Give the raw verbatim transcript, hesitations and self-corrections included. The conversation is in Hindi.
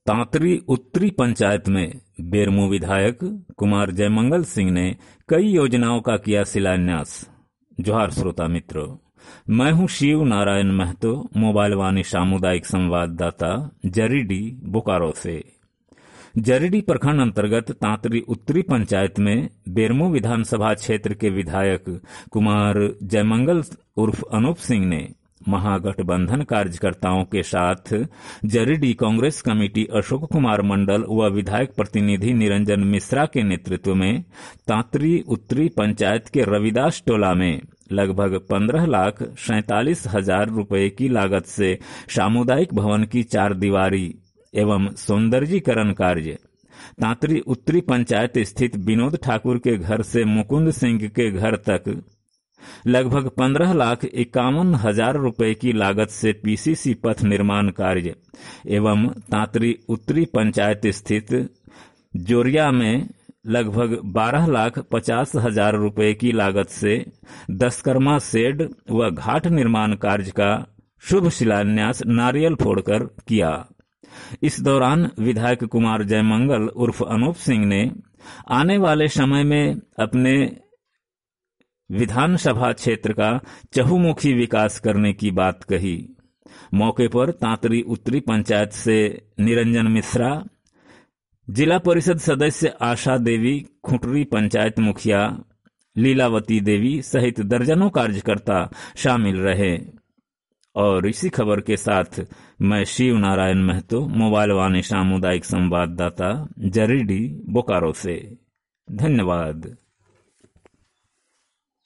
तांतरी उत्तरी पंचायत में बेरमो विधायक कुमार जयमंगल सिंह ने कई योजनाओं का किया शिलान्यास। जोहार श्रोता मित्रों, मैं हूं शिव नारायण महतो, मोबाइल वाणी सामुदायिक संवाददाता जरीडी बोकारो से। जरीडी प्रखंड अंतर्गत तांतरी उत्तरी पंचायत में बेरमो विधानसभा क्षेत्र के विधायक कुमार जयमंगल उर्फ अनूप सिंह ने महागठबंधन कार्यकर्ताओं के साथ जरीडी कांग्रेस कमेटी अशोक कुमार मंडल व विधायक प्रतिनिधि निरंजन मिश्रा के नेतृत्व में तांतरी उत्तरी पंचायत के रविदास टोला में लगभग पंद्रह लाख सैंतालीस हजार रुपए की लागत से सामुदायिक भवन की चार दीवारी एवं सौंदर्यीकरण कार्य, तांतरी उत्तरी पंचायत स्थित विनोद ठाकुर के घर से मुकुंद सिंह के घर तक लगभग पंद्रह लाख इक्यावन हजार रुपए की लागत से पीसीसी पथ निर्माण कार्य एवं तांतरी उत्तरी पंचायत स्थित जोरिया में लगभग बारह लाख पचास हजार रुपए की लागत से दशकर्मा शेड व घाट निर्माण कार्य का शुभ शिलान्यास नारियल फोड़कर किया। इस दौरान विधायक कुमार जयमंगल उर्फ अनूप सिंह ने आने वाले समय में अपने विधानसभा क्षेत्र का चहुमुखी विकास करने की बात कही। मौके पर तांतरी उत्तरी पंचायत से निरंजन मिश्रा, जिला परिषद सदस्य आशा देवी, खुंटरी पंचायत मुखिया लीलावती देवी सहित दर्जनों कार्यकर्ता शामिल रहे। और इसी खबर के साथ मैं शिव नारायण महतो, मोबाइल वाणी सामुदायिक संवाददाता जरीडी बोकारो से। धन्यवाद।